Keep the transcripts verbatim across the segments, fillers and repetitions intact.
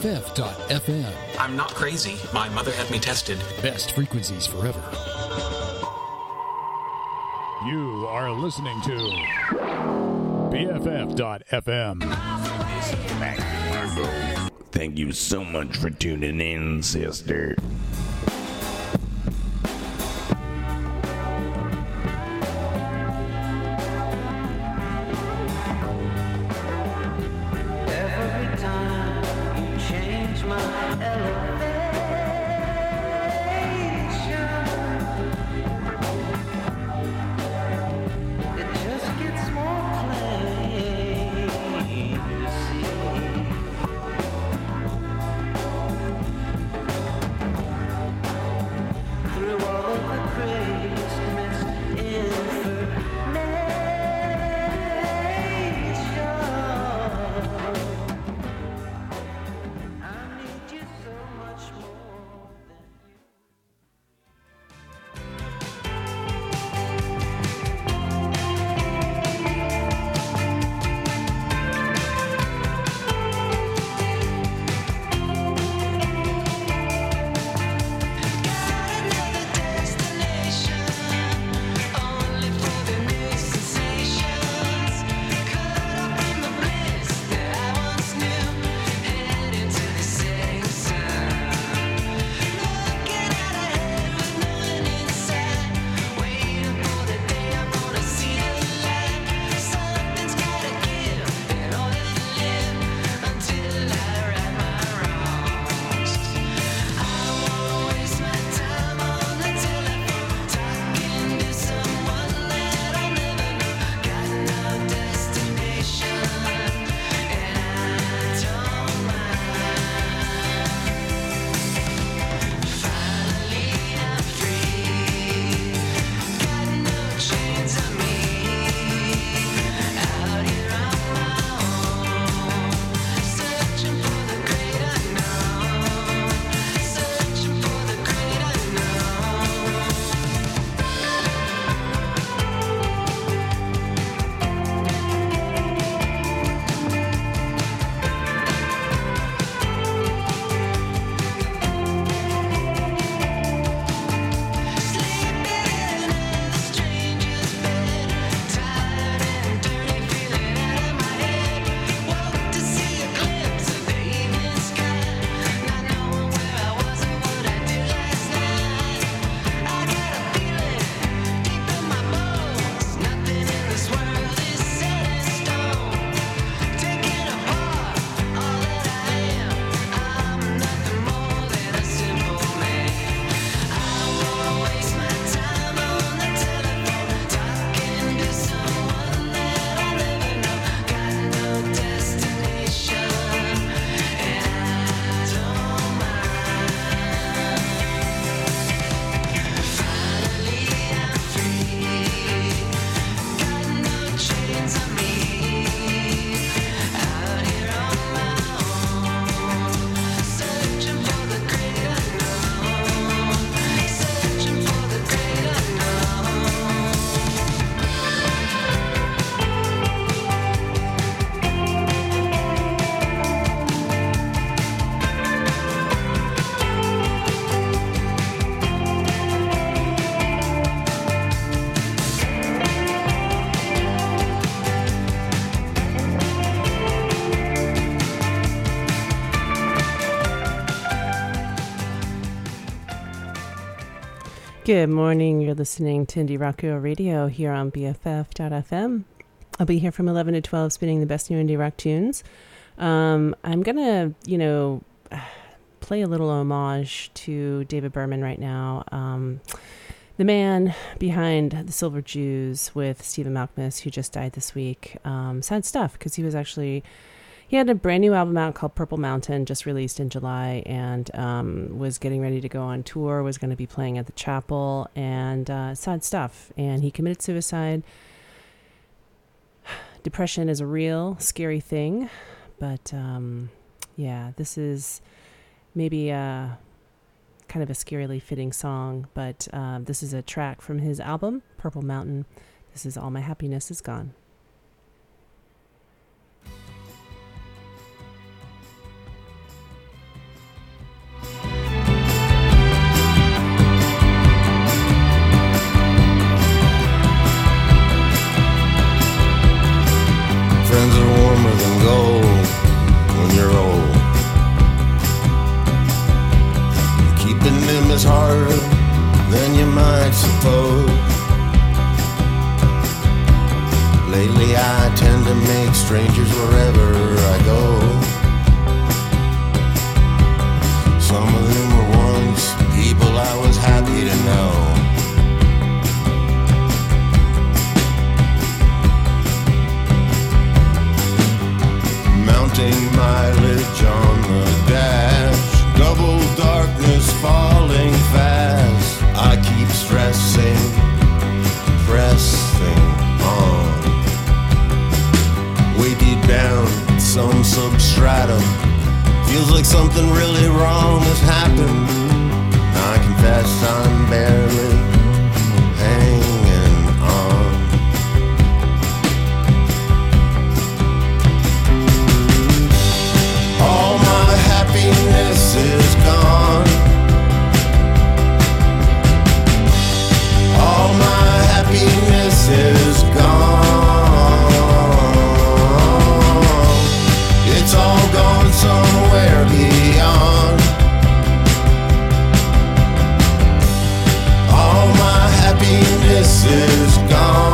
F dot F M. I'm not crazy. My mother had me tested. Best frequencies forever. You are listening to B F F dot F M. Thank you so much for tuning in, sister. Good morning. You're listening to Indie Rock Radio here on B F F dot F M. I'll be here from eleven to twelve spinning the best new indie rock tunes. Um, I'm going to, you know, play a little homage to David Berman right now. Um, the man behind the Silver Jews with Stephen Malkmus, who just died this week. Um, sad stuff, because he was actually... He had a brand new album out called Purple Mountain, just released in July, and um, was getting ready to go on tour, was going to be playing at the Chapel, and uh, sad stuff. And he committed suicide. Depression is a real scary thing, but um, yeah, this is maybe a, kind of a scarily fitting song, but uh, this is a track from his album, Purple Mountain. This is All My Happiness Is Gone. wasting mileage on the dash. Double darkness falling fast. I keep stressing, pressing on. Way deep down, some substratum. Feels like something really wrong has happened. I confess I'm barely hanging on. All my happiness is gone. All my happiness is gone. It's all gone somewhere beyond. All my happiness is gone.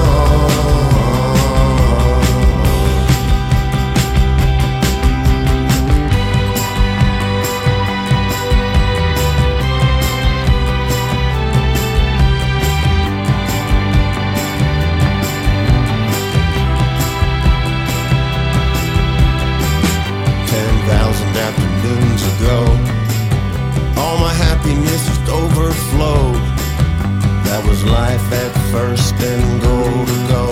Ten thousand afternoons ago, all my happiness just overflowed. That was life at first and goal to go.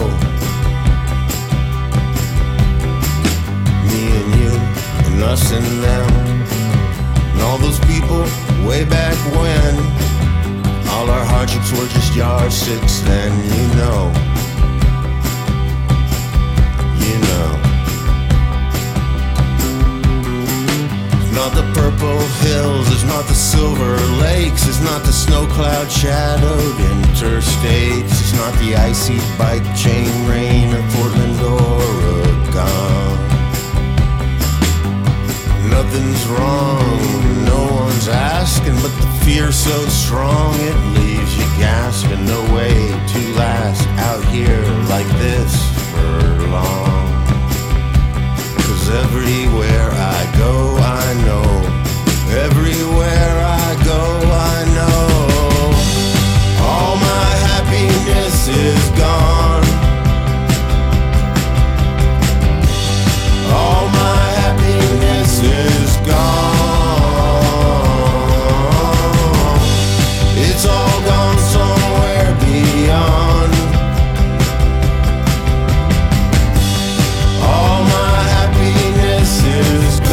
Me and you and us and them and all those people way back when. All our hardships were just yardsticks then, you know. You know. It's not the purple hills, it's not the silver lakes, it's not the snow cloud shadowed interstates, it's not the icy bike chain rain of Portland, Oregon. Nothing's wrong, no one's asking, but the fear's so strong it leaves you gasping. No way to last out here like this for long. 'Cause everywhere I go, I know. Everywhere I go, I know. All my happiness is gone. All my happiness is gone. It's all gone somewhere beyond. All my happiness is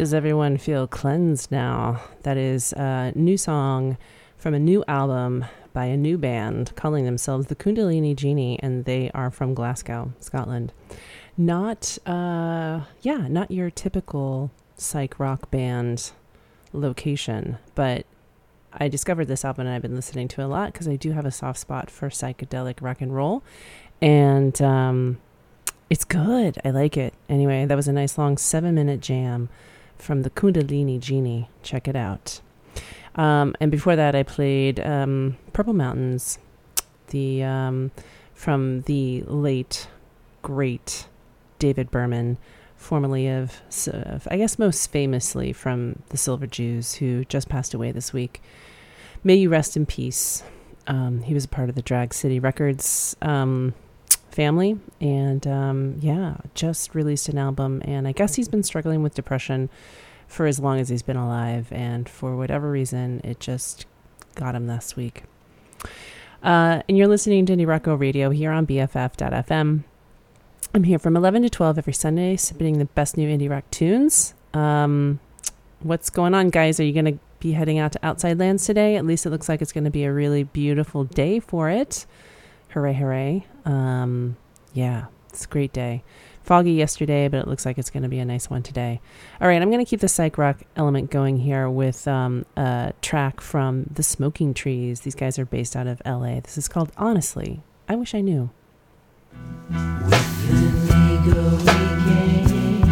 Does everyone feel cleansed now? That is a new song from a new album by a new band calling themselves the Kundalini Genie, and they are from Glasgow, Scotland. Not, uh, yeah, not your typical psych rock band location, but I discovered this album and I've been listening to it a lot because I do have a soft spot for psychedelic rock and roll, and um, it's good. I like it. Anyway, that was a nice long seven minute jam from the Kundalini Genie. Check it out. Um, and before that, I played um, Purple Mountains, the um, from the late, great David Berman, formerly of, of, I guess most famously from the Silver Jews, who just passed away this week. May you rest in peace. Um, he was a part of the Drag City Records um, family, and um, yeah, just released an album, and I guess he's been struggling with depression for as long as he's been alive, and for whatever reason, it just got him this week. Uh, and you're listening to Indie Rocko Radio here on B F F dot F M. I'm here from eleven to twelve every Sunday, submitting the best new indie rock tunes. Um, what's going on, guys? Are you going to be heading out to Outside Lands today? At least it looks like it's going to be a really beautiful day for it. Hooray, hooray. Um, yeah, it's a great day. Foggy yesterday, but it looks like it's going to be a nice one today. All right, I'm going to keep the psych rock element going here with um, a track from the Smoking Trees. These guys are based out of L A. This is called Honestly. I Wish I Knew. With an ego regain,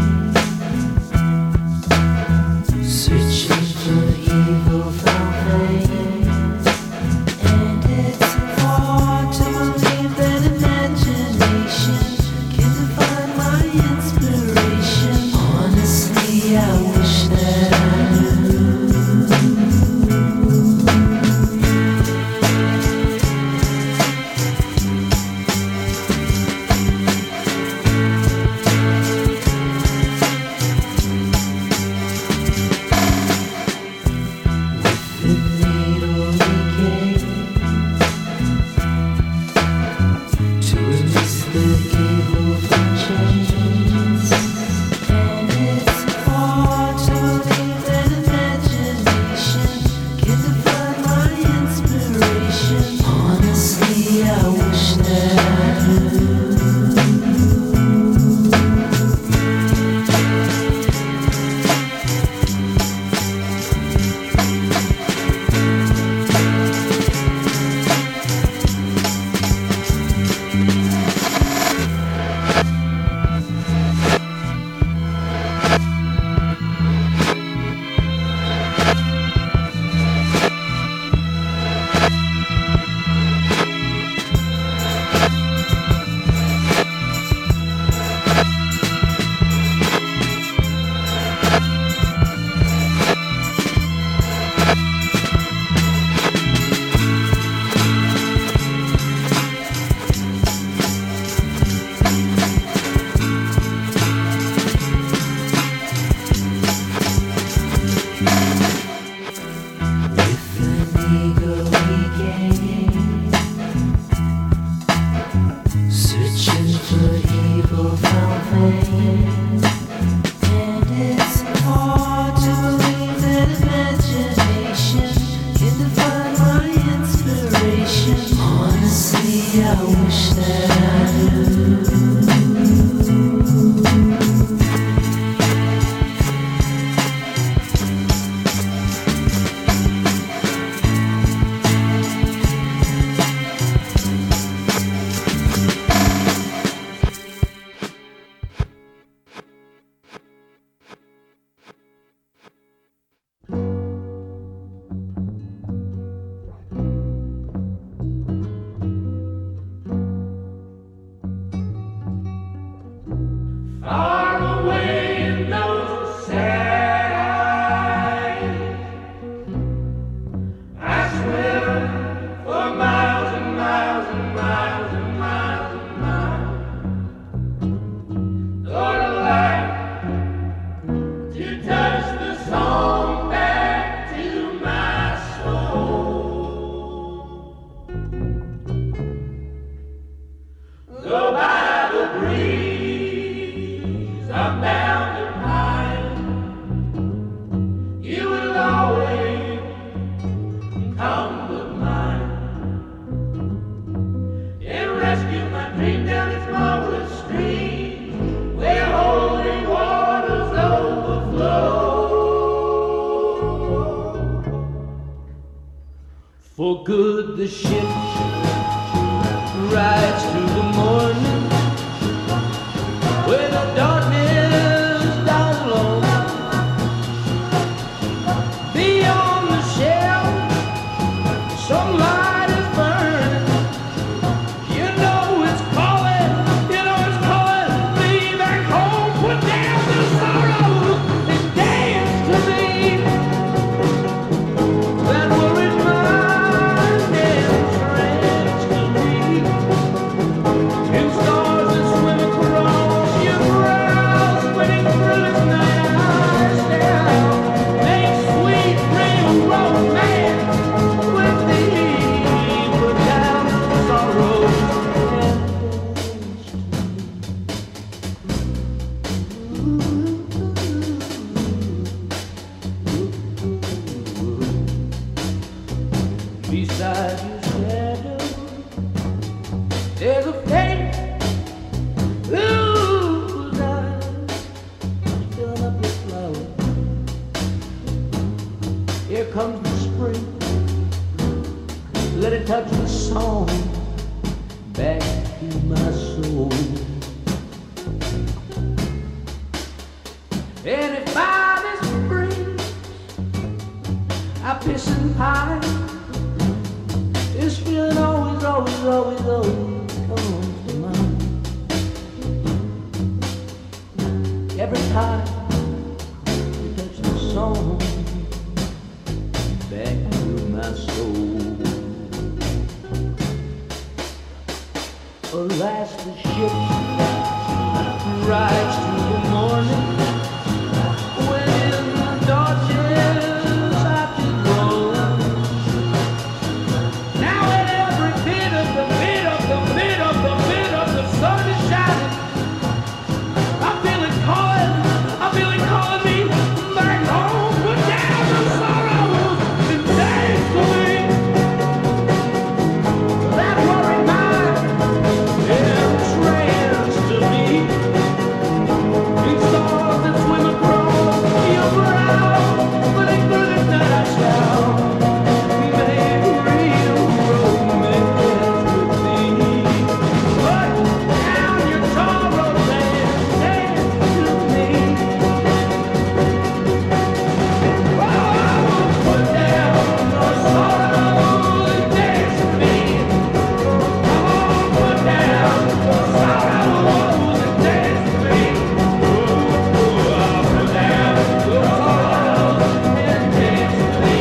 searching for evil found pain, and it's hard to believe that imagination can define my inspiration. Honestly, I wish that I knew. rescue my dream down its marvelous stream, where holy waters overflow. For good the ship rides through the morning, where the darkness down low. Beyond the shell, some light is burning. You know it's calling, you know it's calling me back home. Put down the sorrow and dance to me. That worried mind and trance to me. In stars that swim across your brow, spreading through this night eyes down. Make sweet dream of romance with thee. Put down the sorrow and beside your shadow, there's a face whose eyes fill up with flowers. Here comes the spring, let it touch the song back to my soul. And if by this spring I piss and pine, this feeling always, always, always, always comes to mind. Every time you touch the song back to my soul. Alas, the ship rides through the morning, when in the darkness I did roll. Now at every bit of the bit of the bit of the bit of the sun is shining, I feel it calling, I feel it calling me back home. Put down the sorrows and dance to me. That worried mind and trance to me. In stars that swim across your brow, splitting through this night I shall make real romance with thee. Put down your sorrows and dance to me. Oh, put down your sorrows and dance to me. Come on, put down your sorrows and dance to me. Oh, put down your sorrows and dance to me.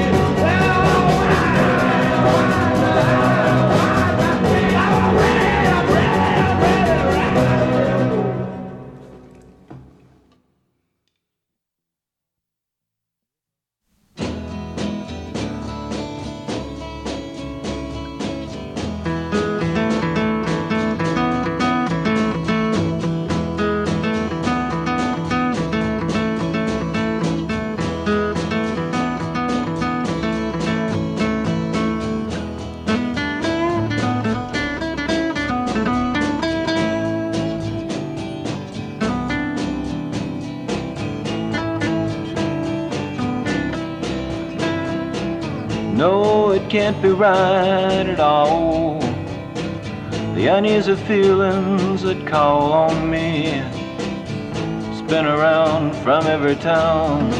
No, it can't be right at all. The uneasy feelings that call on me spin around from every town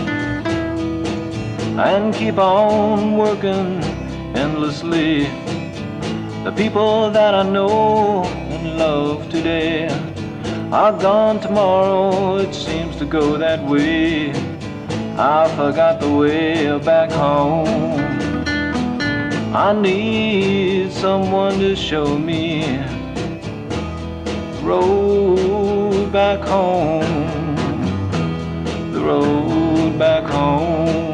and keep on working endlessly. The people that I know and love today are gone tomorrow, it seems to go that way. I forgot the way back home. I need someone to show me the road back home, the road back home.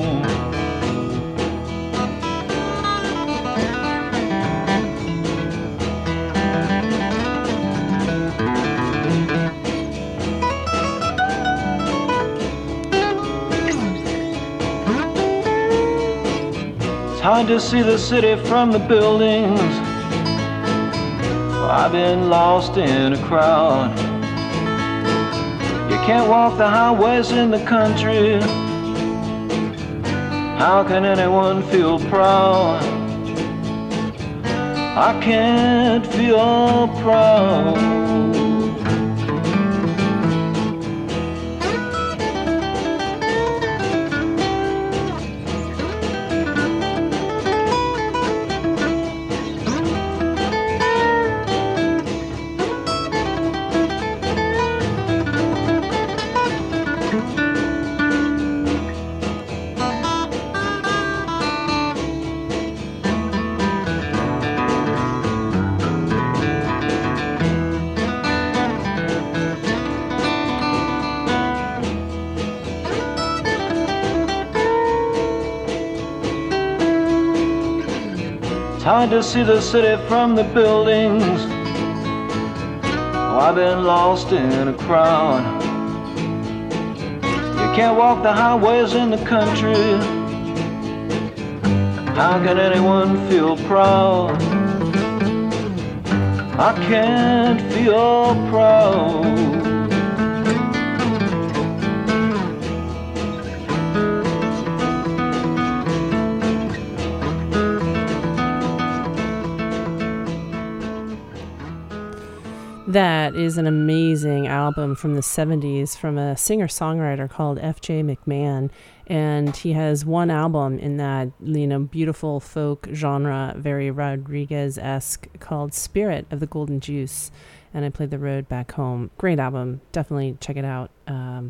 It's hard to see the city from the buildings. I've been lost in a crowd. You can't walk the highways in the country. How can anyone feel proud? I can't feel proud. It's hard to see the city from the buildings. Oh, I've been lost in a crowd. You can't walk the highways in the country. How can anyone feel proud? I can't feel proud. That is an amazing album from the seventies from a singer-songwriter called F J McMahon. And he has one album in that, you know, beautiful folk genre, very Rodriguez-esque, called Spirit of the Golden Juice. And I played The Road Back Home. Great album. Definitely check it out. Um,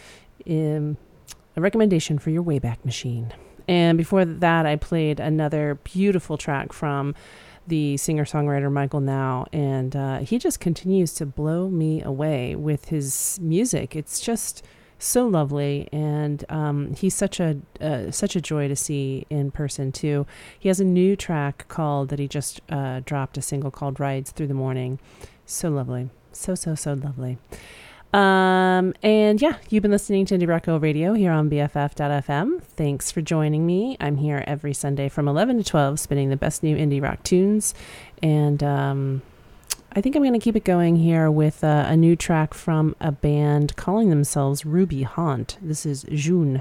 in, a recommendation for your Wayback Machine. And before that, I played another beautiful track from the singer-songwriter Michael Now, and uh, he just continues to blow me away with his music. It's just so lovely, and um, he's such a uh, such a joy to see in person too. He has a new track called that he just uh, dropped a single called "Rides Through the Morning." So lovely, so so so lovely. Um, and yeah, you've been listening to Indie Rocko Radio here on B F F dot F M. Thanks for joining me. I'm here every Sunday from eleven to twelve, spinning the best new indie rock tunes. And um, I think I'm going to keep it going here with uh, a new track from a band calling themselves Ruby Haunt. This is June.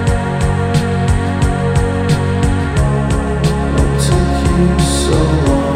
So long.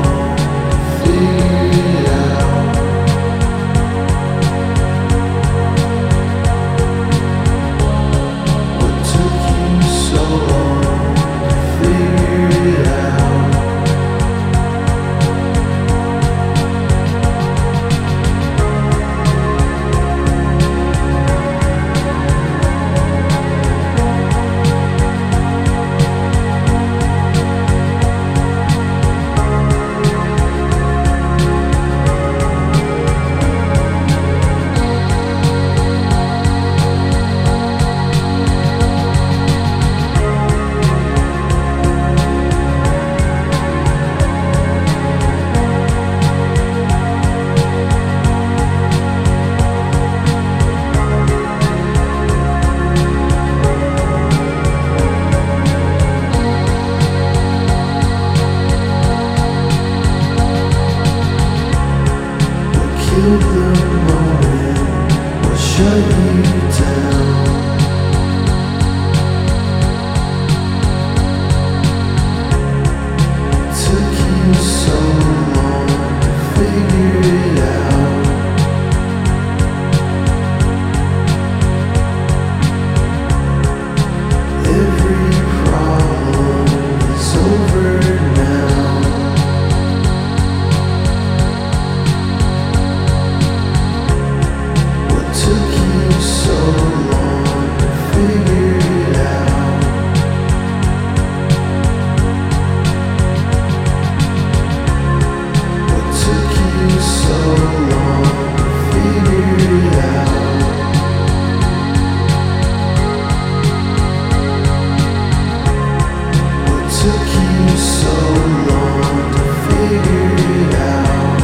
took you so long to figure it out?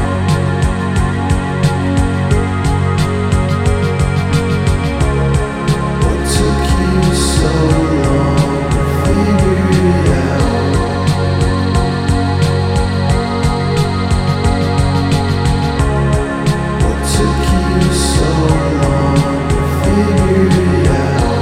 What took you so long to figure it out? What took you so long to figure it out?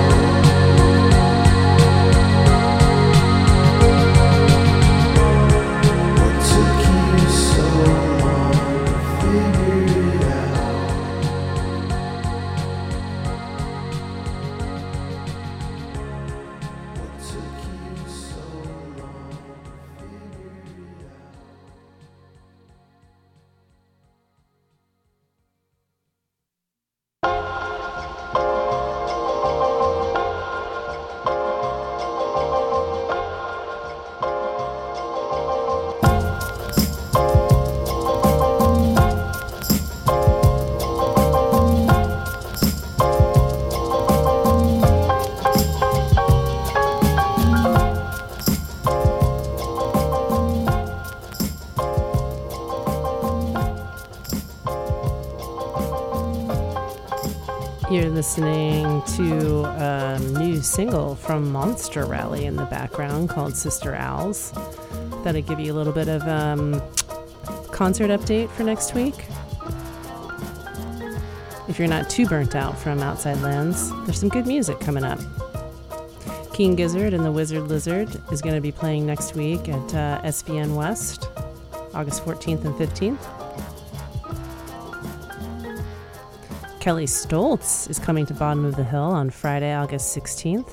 You're listening to a new single from Monster Rally in the background called Sister Owls. That'll give you a little bit of um, concert update for next week. If you're not too burnt out from Outside Lands, there's some good music coming up. King Gizzard and the Wizard Lizard is going to be playing next week at uh, S V N West, August fourteenth and fifteenth. Kelly Stoltz is coming to Bottom of the Hill on Friday, August sixteenth.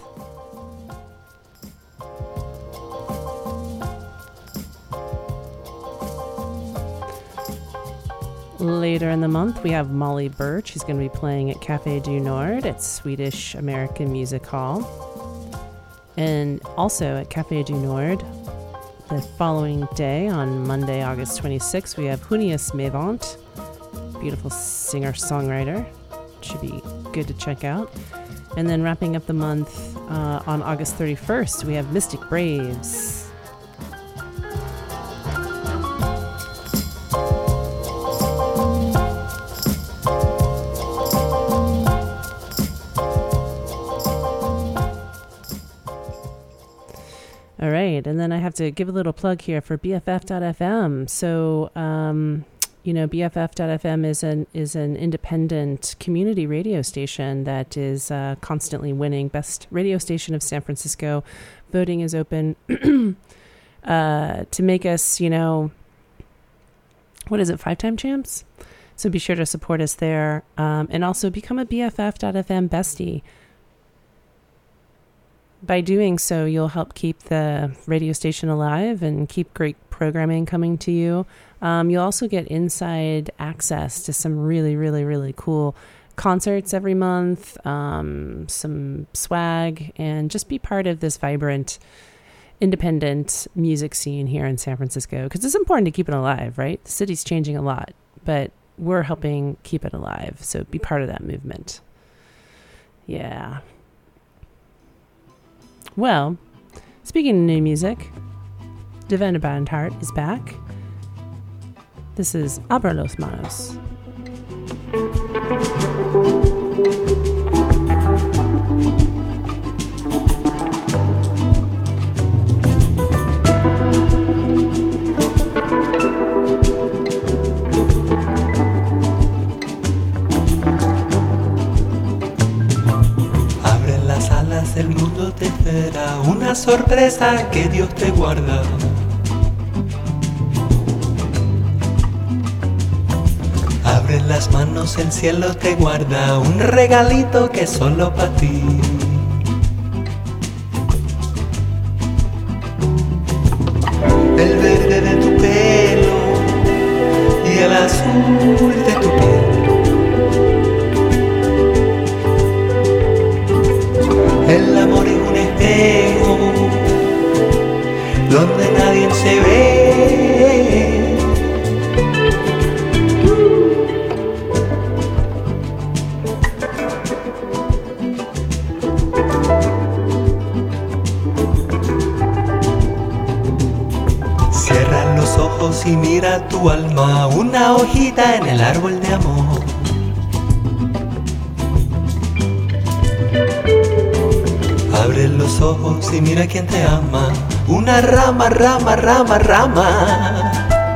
Later in the month, we have Molly Birch, who's going to be playing at Café du Nord at Swedish American Music Hall. And also at Café du Nord, the following day, on Monday, August twenty-sixth, we have Junius Mevant, beautiful singer-songwriter. Should be good to check out. And then wrapping up the month uh, on August thirty-first, we have Mystic Braves. All right, and then I have to give a little plug here for B F F dot F M. So, um... You know, B F F dot F M is an is an independent community radio station that is uh, constantly winning Best Radio Station of San Francisco. Voting is open uh, to make us, you know, what is it, five-time champs? So be sure to support us there, um, and also become a B F F dot F M bestie. By doing so, you'll help keep the radio station alive and keep great programming coming to you. Um, you'll also get inside access to some really, really, really cool concerts every month, um, some swag, and just be part of this vibrant, independent music scene here in San Francisco. Because it's important to keep it alive, right? The city's changing a lot, but we're helping keep it alive. So be part of that movement. Yeah. Well, speaking of new music, Devendra Banhart is back. This is Abra los Manos. Abre las alas, el mundo te espera, una sorpresa que Dios te guarda. Abre las manos, el cielo te guarda un regalito que es solo para ti. El verde de tu pelo y el azul de tu piel. El amor es un espejo donde nadie se ve. y mira tu alma, una hojita en el árbol de amor. Abre los ojos y mira quién te ama, una rama, rama, rama, rama.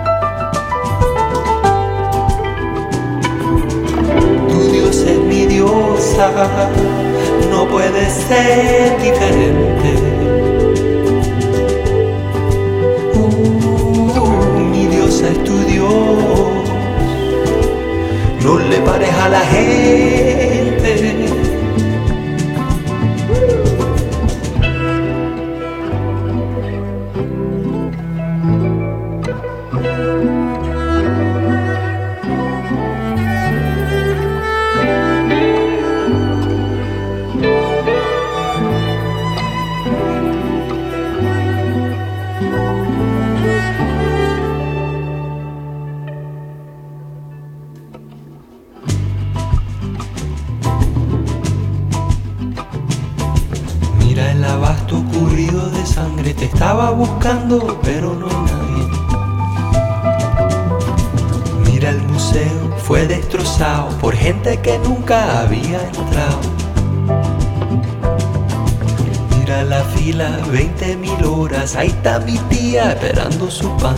Tu Dios es mi diosa, no puede ser diferente. Uh, mi diosa es tu Dios, no le pares a la gente. Te estaba buscando, pero no hay nadie. Mira, el museo fue destrozado por gente que nunca había entrado. Mira la fila, veinte mil horas, ahí está mi tía esperando su pan.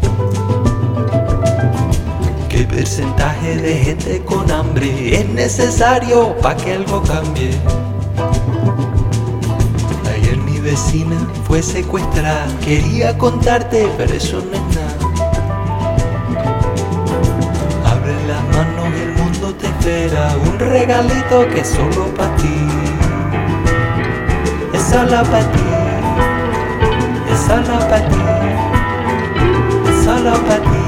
¿Qué porcentaje de gente con hambre es necesario para que algo cambie? Mi vecina fue secuestrada, quería contarte, pero eso no es nada. Abre las manos, el mundo te espera, un regalito que es solo para ti. Es solo para ti, es solo para ti, es solo para ti.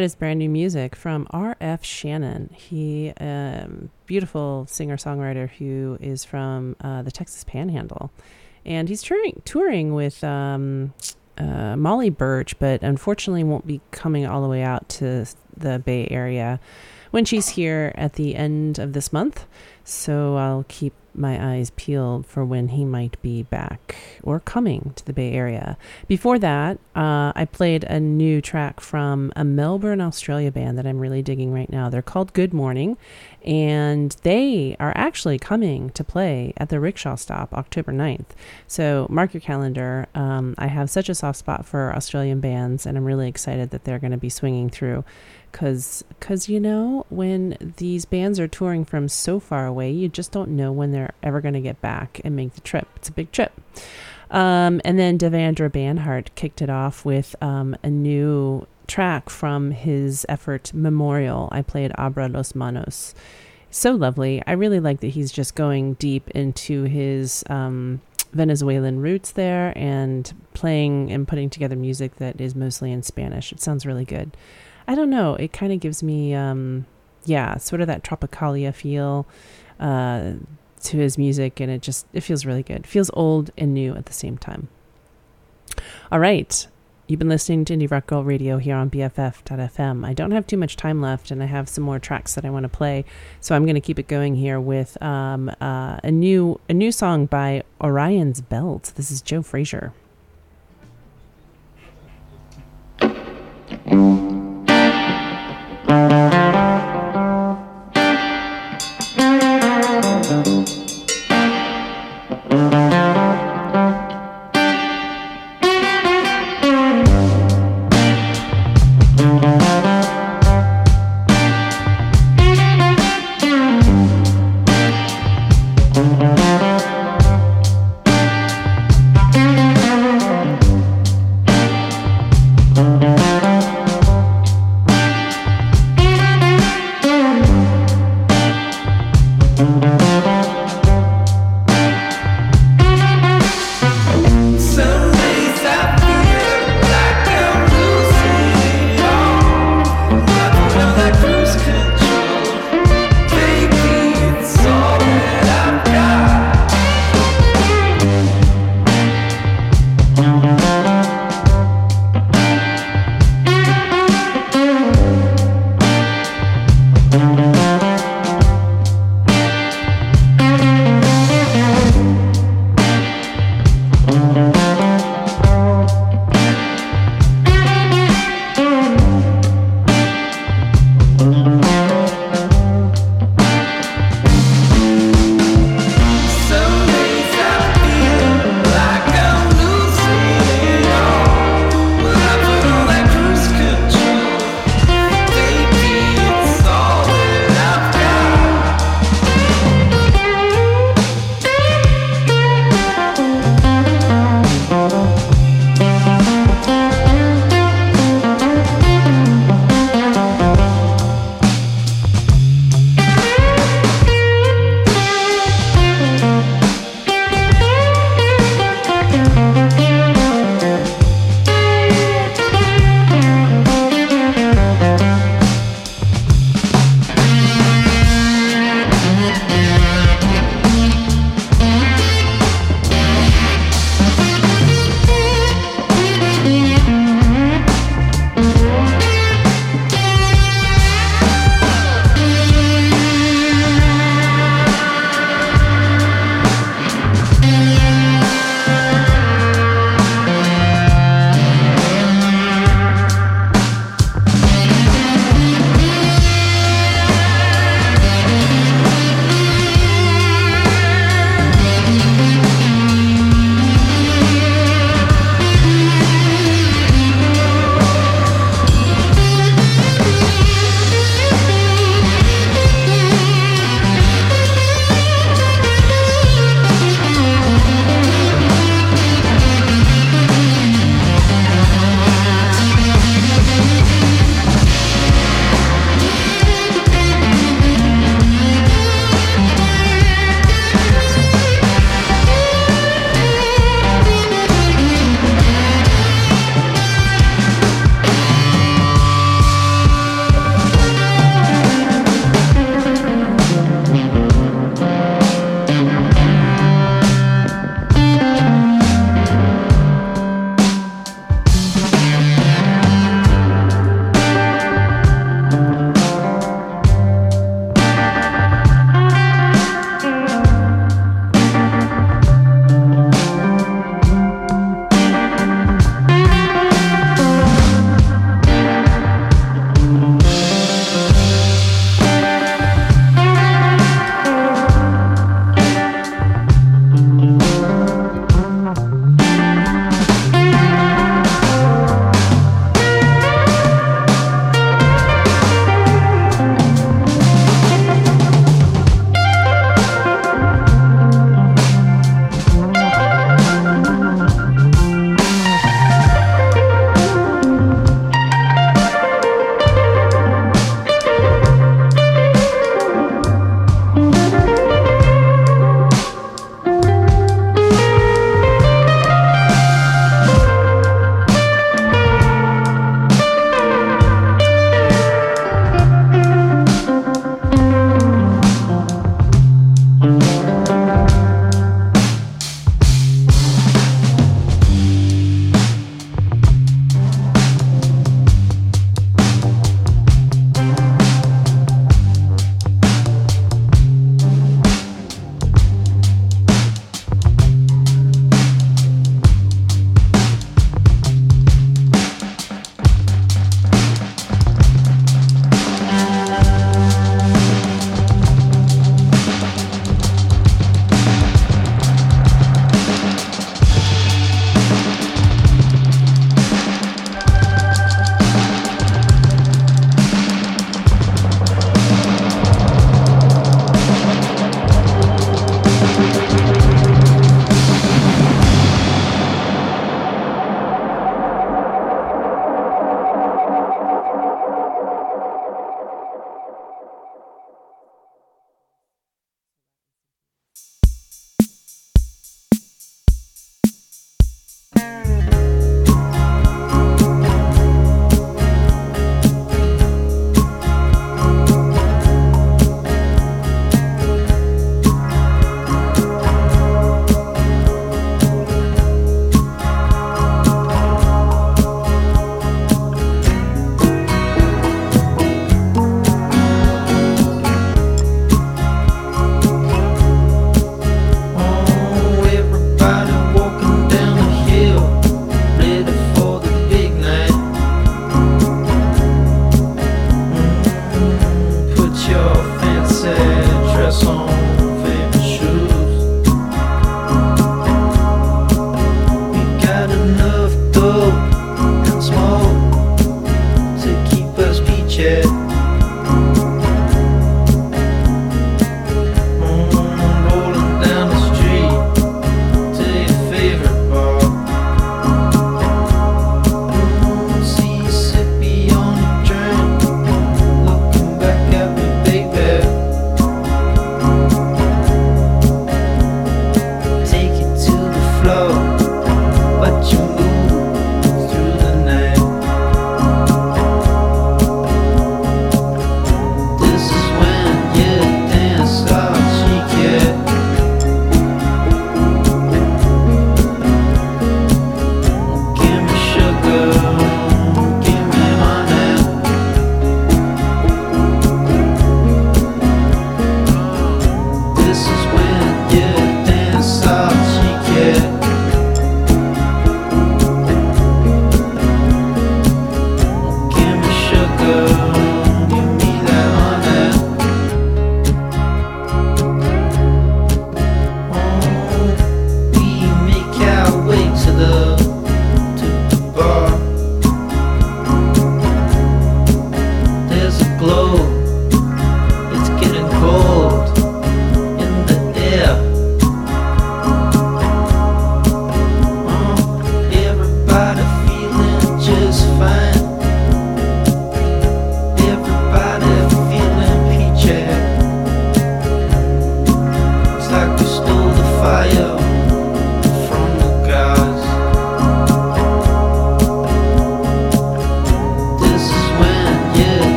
that is brand new music from R F Shannon. He, um, beautiful singer-songwriter who is from uh, the Texas Panhandle. And he's touring, touring with um, uh, Molly Birch, but unfortunately won't be coming all the way out to the Bay Area when she's here at the end of this month. So I'll keep my eyes peeled for when he might be back or coming to the Bay Area. Before that, uh, I played a new track from a Melbourne, Australia band that I'm really digging right now. They're called Good Morning, and they are actually coming to play at the Rickshaw Stop October ninth. So mark your calendar. Um, I have such a soft spot for Australian bands, and I'm really excited that they're going to be swinging through. Because, cause, you know, when these bands are touring from so far away, you just don't know when they're ever going to get back and make the trip. It's a big trip. Um, and then Devendra Banhart kicked it off with um, a new track from his effort Memorial. I played Abra Los Manos. So lovely. I really like that he's just going deep into his um, Venezuelan roots there and playing and putting together music that is mostly in Spanish. It sounds really good. I don't know. It kind of gives me, um, yeah, sort of that Tropicalia feel uh, to his music, and it just, it feels really good. It feels old and new at the same time. All right. You've been listening to Indie Rock Girl Radio here on B F F dot F M. I don't have too much time left, and I have some more tracks that I want to play, so I'm going to keep it going here with um, uh, a new a new song by Orion's Belt. This is Joe Frazier.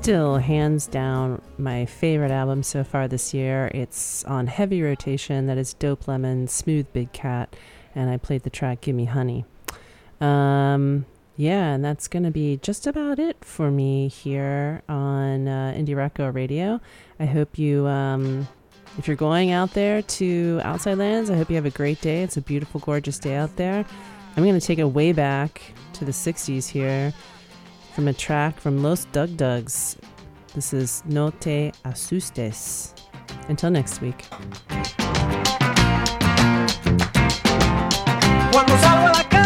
still hands down my favorite album so far this year. It's on heavy rotation. That is Dope Lemon, Smooth Big Cat, and I played the track Gimme Honey. Um, yeah, and that's going to be just about it for me here on uh, Indie Rocko Radio. I hope you, um, if you're going out there to Outside Lands, I hope you have a great day. It's a beautiful, gorgeous day out there. I'm going to take it way back to the sixties here from a track from Los Dug Dugs. This is No Te Asustes. Until next week. Cuando salgo a la calle